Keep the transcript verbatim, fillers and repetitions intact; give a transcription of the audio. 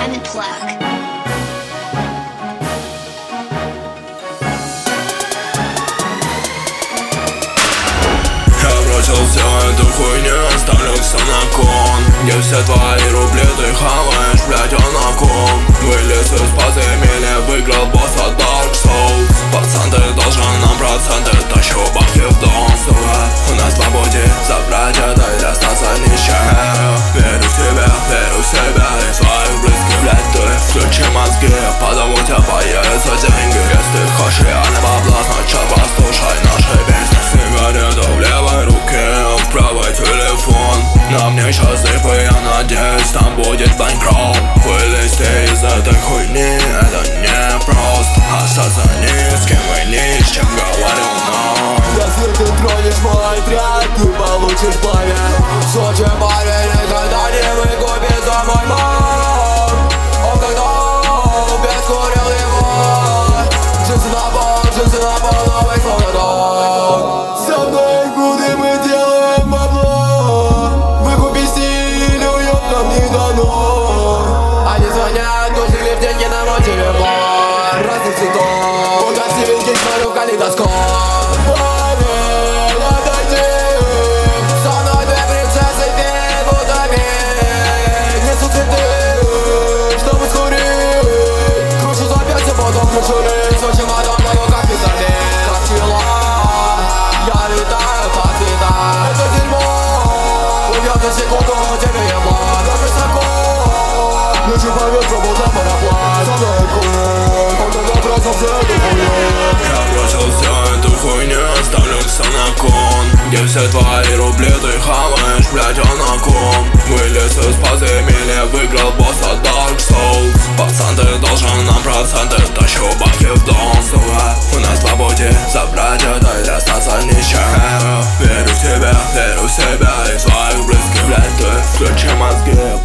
Diamond Plug. Бросил всю эту хуйню, ставлю все на кон. Где все твои рубли ты хаваешь, блядь, он на ком. Вылез из подземелья, выиграл босса Dark Souls. Пацан, ты должен нам проценты, тащу бабки в дом. Сука, у нас по пути забрать это и остаться ни с чем. Верю в тебя, верю в себя и своих близких, блядь, ты включи мозги, потому у тебя появятся деньги. Если хочешь реально бабла, сначала послушай наши песни. Сигарету в левой руке, в правой телефон. На мне сейчас зипы, я надеюсь, там будет банкролл. Вылезти из этой хуйни, это не просто. Остаться ни с кем и ни с чем, говорю, но если ты тронешь мой трек, ты получишь пламя. В Сочи парень никогда не выкупит за мой мар. Он когда без курил его. Джинсы на пол, джинсы на пол, новый словно дом. Со мной будем мы делаем бабло. Выкупи стиль, уёб нам не дано. Они звонят, тусили в деньги на мой телефон. Разных цветов, угасили смотрю в калейдоскоп. Секунду тебе я план, как высоко. Лечу по ветру, будто параплан. Со мной кон, он тогда бросил всю эту хуйню. Я бросил всю эту хуйню, ставлю все на кон. Где все твои рубли ты хаваешь, блядь, он на ком. Вылез из подземелья, выиграл босса Dark Souls. Пацан, ты должен нам проценты, тащу бабки в дом. Сука, у нас по пути забрать это и остаться ни с чем. Верю в тебя, верю в себя и своих близких, блядь, ты включи мозги,